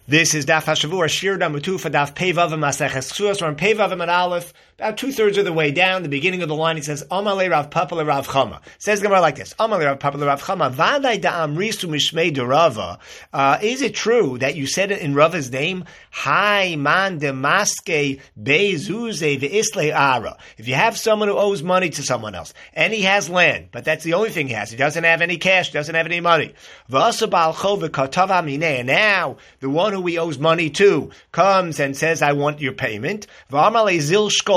This is Daf HaShavua, Shir Damutu for Daf Peivav Maseches Ksuos. We're on Peivav and Aleph, about 2/3 of the way down. The beginning of the line, it says, Amalei Rav Papa le Rav Chama. Says the Gemara like this, Amalei Rav Papa le Rav Chama, Vadai da'amrisu mishmei de Rava. Is it true that you said it in Rava's name? Hai man de maske bezuze ve'isle ara. If you have someone who owes money to someone else, and he has land, but that's the only thing he has. He doesn't have any cash, doesn't have any money. V'asa ba'al chov v'katav amineh. And now, the one who he owes money to comes and says, I want your payment. And what is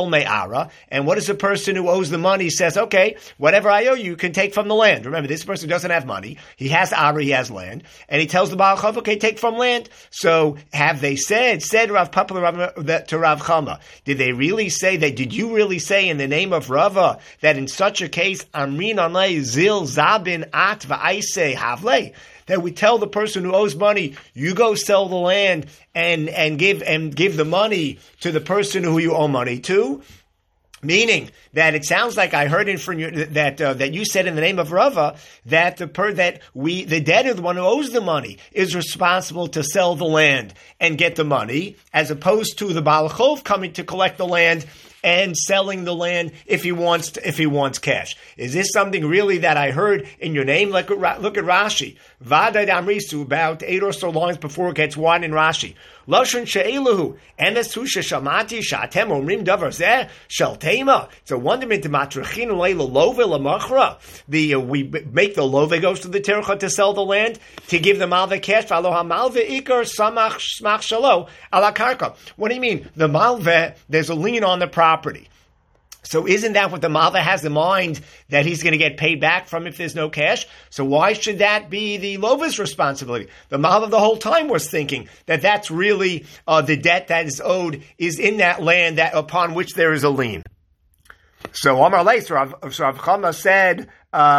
the person who owes the money says, okay, whatever I owe you, you can take from the land. Remember, this person doesn't have money. He has Ara, he has land. And he tells the Baal Chav, okay, take from land. So have they said Rav Papa to Rav Chama, did they really say that? Did you really say in the name of Rava that in such a case, Amrin Anay Zil Zabin At Va'aise Havle? That we tell the person who owes money, you go sell the land and give the money to the person who you owe money to. Meaning that it sounds like I heard from you that you said in the name of Rava that the debtor, the one who owes the money, is responsible to sell the land and get the money, as opposed to the Baal Chov coming to collect the land and selling the land if he wants cash. Is this something really that I heard in your name? Look at Rashi. Vadai Amrisu, about 8 or so lines before it gets wide in Rashi. Lashon she'eluhu, enesu sheshamati sha'atem omrim davar zeh shel tema. It's a wonderment to matrachin leila love lamachra. We make the love goes to the tercha to sell the land, to give the malve cash. V'aloha malve ikar samach smach shalo ala karka. What do you mean? The malve, there's a lien on the property. So isn't that what the Malva has in mind, that he's going to get paid back from if there's no cash? So why should that be the Lova's responsibility? The Malva the whole time was thinking that that's really the debt that is owed is in that land that upon which there is a lien. So Omar Leis, Rav Chama said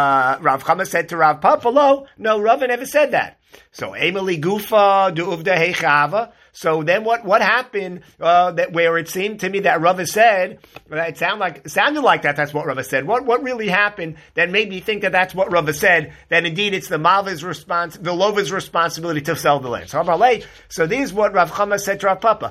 to Rav Papa, no, Rav never said that. So Emily Gufa du'uvda heichava. So then what happened, that where it seemed to me that Rava said, it sounded like that's what Rava said. What really happened that made me think that that's what Rava said, that indeed it's the Lova's responsibility to sell the land. So this is what Rav Chama said to Rav Papa.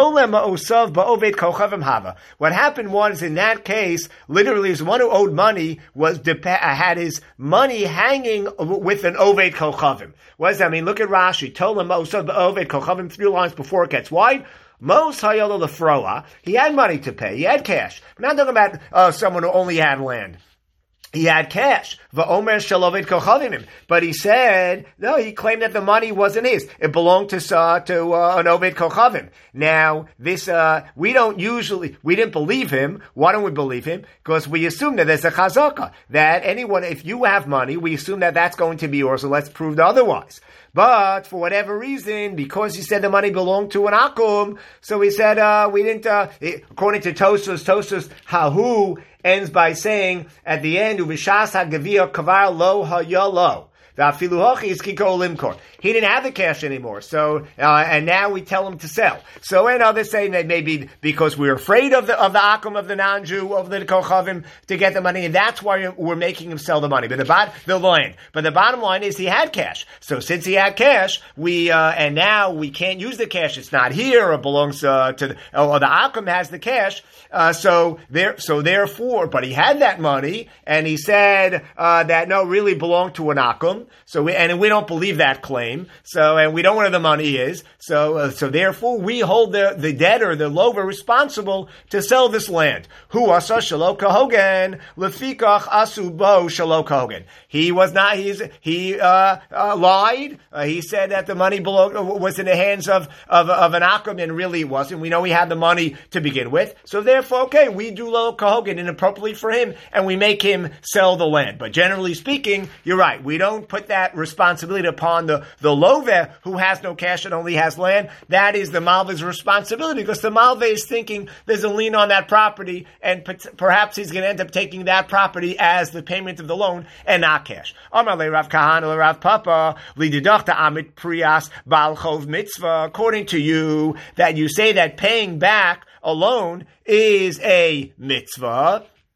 What happened was, in that case, literally, is one who owed money had his money hanging with an Oved Kochavim. What does that mean? Look at Rashi. Tolam Osav Oved Kochavim, 3 lines before it gets wide. Mos Hayolo Lefroa. He had money to pay. He had cash. We're not talking about someone who only had land. He had cash. Va'omer shaloved kochavim. But he said, no, he claimed that the money wasn't his. It belonged to an oved kochavim. Now, this, we didn't believe him. Why don't we believe him? Because we assume that there's a chazaka. That anyone, if you have money, we assume that that's going to be yours, so let's prove otherwise. But for whatever reason, because he said the money belonged to an akum, so he said, we didn't, according to Tosfos, Hahu ends by saying at the end, Uvishas ha'gaviyah kavar lo ha'yalo. He didn't have the cash anymore, so and now we tell him to sell. So and others saying that maybe because we're afraid of the akum of the non-Jew of the kochavim to get the money, and that's why we're making him sell the money, the land. But the bottom line is he had cash. So since he had cash, and now we can't use the cash. It's not here. It belongs to the akum has the cash. So therefore, but he had that money, and he said that no, really belonged to an akum. So we don't believe that claim. So, and we don't know where the money is. So therefore we hold the debtor, the lover, responsible to sell this land. Hu asa shelo kahogen lefikach asu bo shelo kahogen. He was not. He lied. He said that the money was in the hands of an akum, and really it wasn't. We know he had the money to begin with. So therefore, okay, we do lo kahogen inappropriately for him, and we make him sell the land. But generally speaking, you're right. We don't put that responsibility upon the Loveh who has no cash and only has land. That is the Malva's responsibility, because the Malva is thinking there's a lien on that property, and perhaps he's going to end up taking that property as the payment of the loan and not cash. Amar le Rav Kahana le Rav Papa lididachta amit priyas bal chov mitzvah. According to you, that you say that paying back a loan is a mitzvah.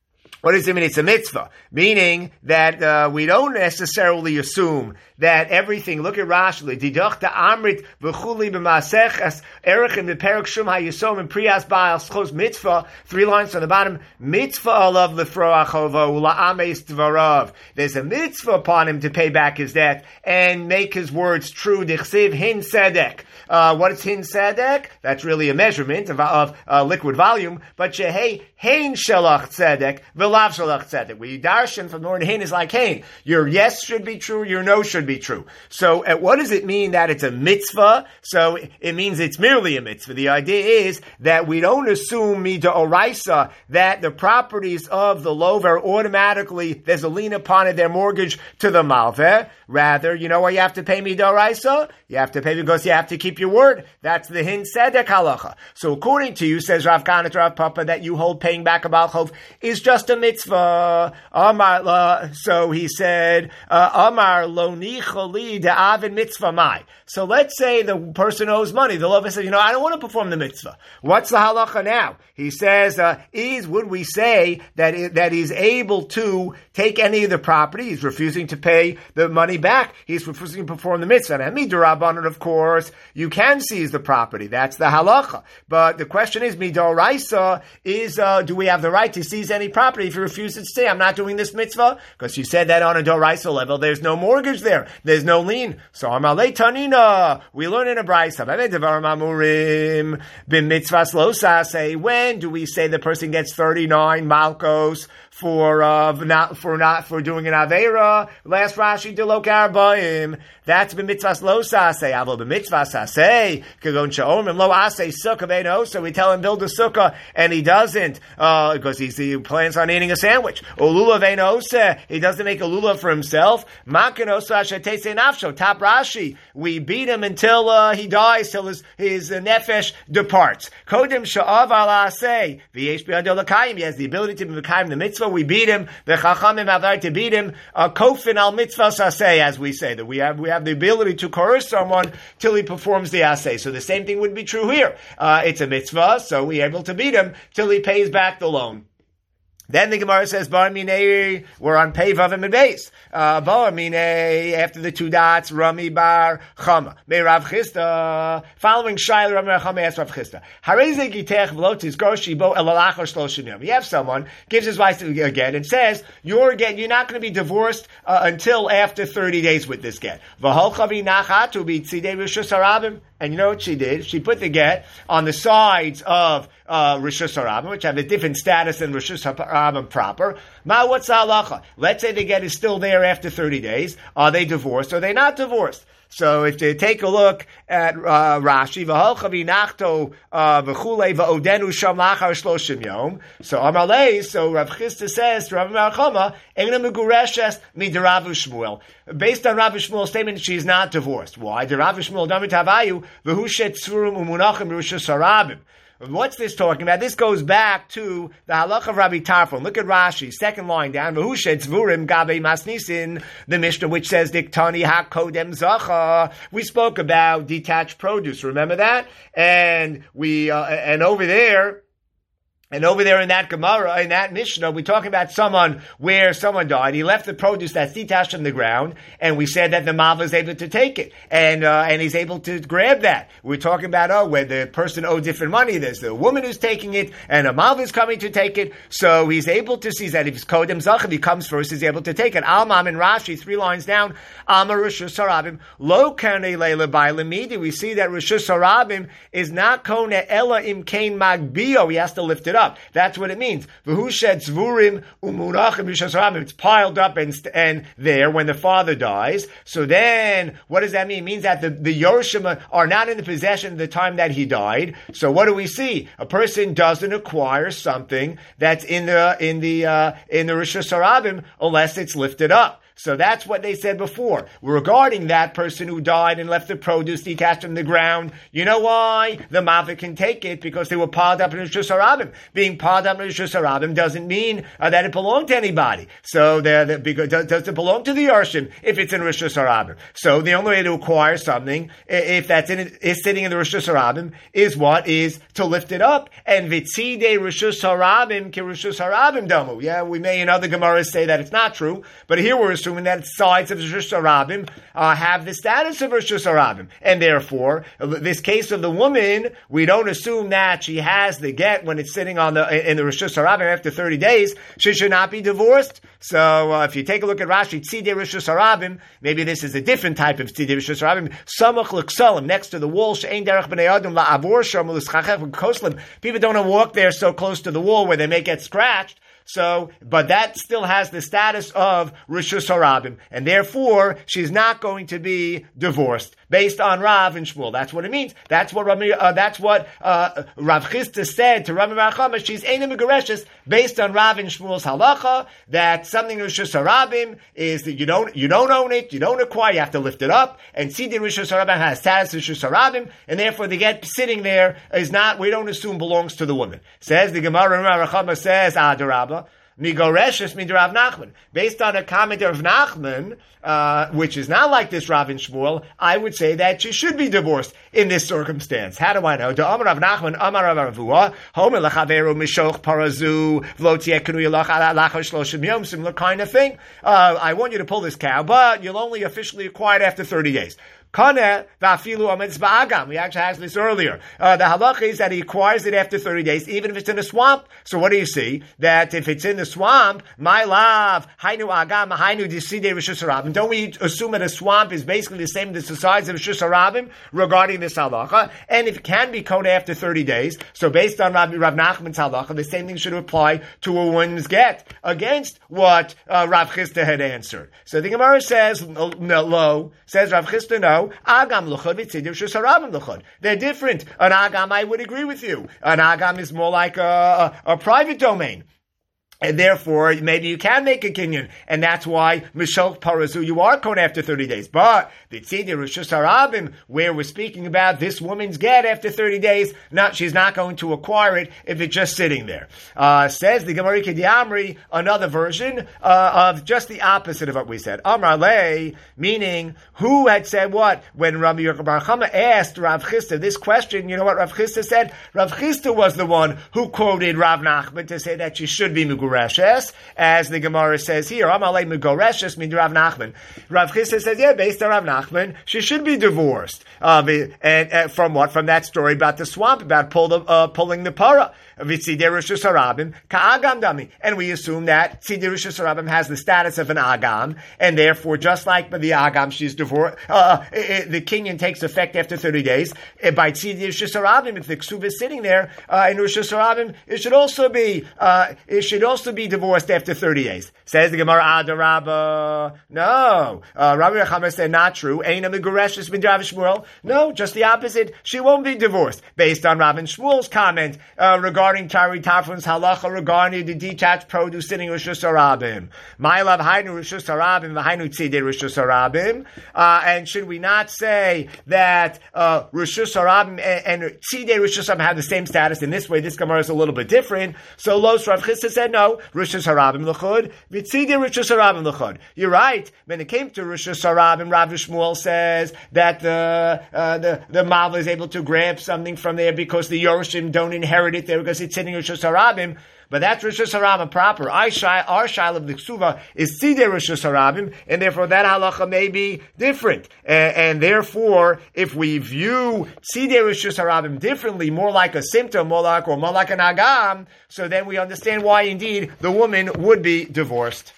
What does it mean? It's a mitzvah, meaning that we don't necessarily assume that everything. Look at Rashi. Didachta amrit v'chuli b'maseches erechim v'perek shum hayisom and priyas ba'al schos mitzvah. 3 lines from the bottom. Mitzvah alav lefroachova ula'ames dvarav. There's a mitzvah upon him to pay back his debt and make his words true. Dichsiv hin sedek. What is hin sedek? That's really a measurement of liquid volume. But shehei hein shalach tzedek v'lav shalach tzedek. We darshan from the word hein is like hein. Your yes should be true. Your no should be true. So what does it mean that it's a mitzvah? So it means it's merely a mitzvah. The idea is that we don't assume midoraisa that the properties of the lover automatically, there's a lien upon it, their mortgage to the malveh. Rather, you know why you have to pay midoraisa? You have to pay because you have to keep your word. That's the hin sedek halacha. So according to you, says Rav Kahana to Rav Papa, that you hold paying back a Baal Chov is just a mitzvah. So he said, Amar lo nicholi de'avin mitzvah mai. So let's say the person owes money. The lover says, I don't want to perform the mitzvah. What's the halacha now? He says, would we say that he's able to take any of the property? He's refusing to pay the money back. He's refusing to perform the mitzvah. And midurabanan, of course, you can seize the property. That's the halacha. But the question is, midoraisa is, do we have the right to seize any property if he refuses to say, I'm not doing this mitzvah? Because you said that on a doraisa level, there's no mortgage there. There's no lien. So amalei tanina, we learn in a brayso. When do we say the person gets 39 malkos for doing an aveira? Last Rashi delok arbaim. That's b'mitzvahs lo saseh. Avol b'mitzvahs saseh. Kagon sha'omim lo aseh sukkah beino. So we tell him build a sukkah, and he doesn't because he plans on eating a sandwich. Ulula ve'noseh. He doesn't make a lulav for himself. Makan oseh shetesei nafsho. Top Rashi. We beat him until he dies, till his nefesh departs. Kodim sha'av al aseh. V'yesh b'yado l'kayim. He has the ability to become the mitzvah. We beat him. The chachamim have the right to beat him. Kofin al mitzvah saseh, as we say, that we have the ability to coerce someone till he performs the aseh. So the same thing would be true here. It's a mitzvah, so we're able to beat him till he pays back the loan. Then the Gemara says, Bar Minei, we're on Pei Vavim and Beis. Bar Minei, after the 2 dots, Rami Bar Chama. May Rav Chisda, following Shaila, Rami Bar Chama asked Rav Chisda, Hareze Gitech V'lotis Goshi Bo Elalach or Shloshinim. You have someone, gives his wife a get, and says, you're not going to be divorced until after 30 days with this get. V'holchavi Nachatu B'tzidei Rishus Harabim. And you know what she did? She put the get on the sides of Rishus Harabim, which have a different status than Rishus Harabim proper. What's the halacha? Let's say the get is still there after 30 days. Are they divorced or are they not divorced? So if you take a look at Rashi, so Amalei, so Rav Chisda says to Rav Marchama, based on Rav Shmuel's statement, she is not divorced. Why? What's this talking about? This goes back to the halach of Rabbi Tarfon. Look at Rashi, second line down. The Mishnah which says Diktani hakodem zacha. We spoke about detached produce. Remember that? And over there in that Gemara, in that Mishnah, we're talking about someone where someone died. He left the produce that's detached from the ground, and we said that the Malva is able to take it, and he's able to grab that. We're talking about, where the person owed different money. There's the woman who's taking it, and a Malva is coming to take it, so he's able to seize that. If it's Kodem Zach, if he comes first, he's able to take it. Almam and Rashi, 3 lines down, Amar Rishus Harabim, Lo Kane Leila Bailamidi. We see that Rishus Harabim is not Kone Ella Im Kain Magbio. He has to lift it up. That's what it means. It's piled up and there when the father dies. So then, what does that mean? It means that the Yorshim are not in the possession at the time that he died. So what do we see? A person doesn't acquire something that's in the Rishus Harabim unless it's lifted up. So that's what they said before. Regarding that person who died and left the produce detached from the ground, you know why? The Mavik can take it because they were piled up in Rishus Harabim. Being piled up in Rishus Harabim doesn't mean that it belonged to anybody. So does it belong to the Yarshim if it's in Rishus Harabim? So the only way to acquire something, if that's is sitting in the Rishus Harabim, is what? Is to lift it up. And Vitzide Rishus Harabim ki Rishus Harabim damu. Yeah, we may in other Gemaras say that it's not true, but here we're assuming that sides of Rishus Harabim have the status of Rishus Harabim. And therefore, this case of the woman, we don't assume that she has the get when it's sitting in the Rishus Harabim after 30 days. She should not be divorced. So if you take a look at Rashi, Tzidei Rishus Harabim, maybe this is a different type of Tzidei Rishus Harabim. Samach l'ksalim, next to the wall, she'ein derech b'nei adam la'avor sham l'schachech v'koslim. People don't want to walk there so close to the wall where they may get scratched. So, but that still has the status of Rishus Harabim, and therefore she's not going to be divorced based on Rav and Shmuel. That's what it means. That's what Rav Chisda said to Rami Bar Chama. She's Eina Megareshes based on Rav and Shmuel's halacha that something Rishus Harabim is that you don't own it, you don't acquire, you have to lift it up. And Tzidei Rishus Harabim has status of Rishus Harabim, and therefore the get sitting there is not. We don't assume belongs to the woman. Says the Gemara. Rami Bar Chama says Adarabba. Migoreshes min Rav Nachman. Based on a comment of Nachman, which is not like this Rav and Shmuel, I would say that she should be divorced in this circumstance. How do I know? Amar Rav Nachman, Amar Rav Avua, Homer lechaveru mishoch parazu, v'lo tieh kinui lachar shloshim yom, similar kind of thing. I want you to pull this cow, but you'll only officially acquire it after 30 days. We actually asked this earlier. The halacha is that he acquires it after 30 days, even if it's in a swamp. So what do you see? That if it's in the swamp, my love, hainu agam, hainu diside Rishus Harabim. Don't we assume that a swamp is basically the same as the size of Rishus Harabim regarding this halacha? And if it can be kona after 30 days, so based on Rav Nachman's halacha, the same thing should apply to a woman's get against what Rav Chisda had answered. So the Gemara says, no, says Rav Chisda, no. Agam l'chod v'tzidim Rishus Harabim l'chod. They're different. An agam, I would agree with you. An agam is more like a private domain. And therefore, maybe you can make a kinyan, and that's why Mishol Parazu, you are kona after 30 days. But the Tzidei Rishus Harabim, where we're speaking about this woman's get after 30 days, she's not going to acquire it if it's just sitting there. Says the Gemara Kediamri, another version of just the opposite of what we said. Amar Le, meaning who had said what? When Rabbi Bar Chama asked Rav Chisda this question, you know what Rav Chisda said? Rav Chisda was the one who quoted Rav Nachman to say that she should be Megureshes, as the Gemara says here. Amalei Megureshes means Rav Nachman. Rav Chisda says, yeah, based on Rav Nachman, she should be divorced. And from what? From that story about the swamp, about pulling the para. V'tzidei Rishus Harabim ka'agam dami, and we assume that Tzidei Rishus Harabim has the status of an agam, and therefore, just like by the agam, she's divorced. The kinyan takes effect after 30 days. By Tzidei Rishus Harabim, if the ksuv is sitting there in Rishus Harabim, it should also be divorced after 30 days. Says the Gemara Adarabba. No, Rabbi Yechama said not true. Eina Megureshes min Rav Shmuel. No, just the opposite. She won't be divorced based on Rav and Shmuel's comment regarding Tari Tafron's halacha regarding the detached produce sitting Rishus Harabim. My love, Hainu Rishus Harabim, Hainu Tzidei Rishus Harabim. And should we not say that Rishus Harabim and Tzidei Rishus Harabim have the same status? In this way, this Gemara is a little bit different. So Los Rav Chisda said no. Rishus Harabim l'chud, v'Tzidei Rishus Harabim l'chud. You're right. When it came to Rishus Harabim, Rav Shmuel says that the Mavla is able to grab something from there because the Yorshim don't inherit it there because it's sitting in Rishus Harabim. But that's Rishus Harabim proper. Our shaila of the Ksuva is Tzidei Rishus Harabim, and therefore that halacha may be different. And therefore, if we view Tzidei Rishus Harabim differently, more like a symptom, more like an agam, so then we understand why indeed the woman would be divorced.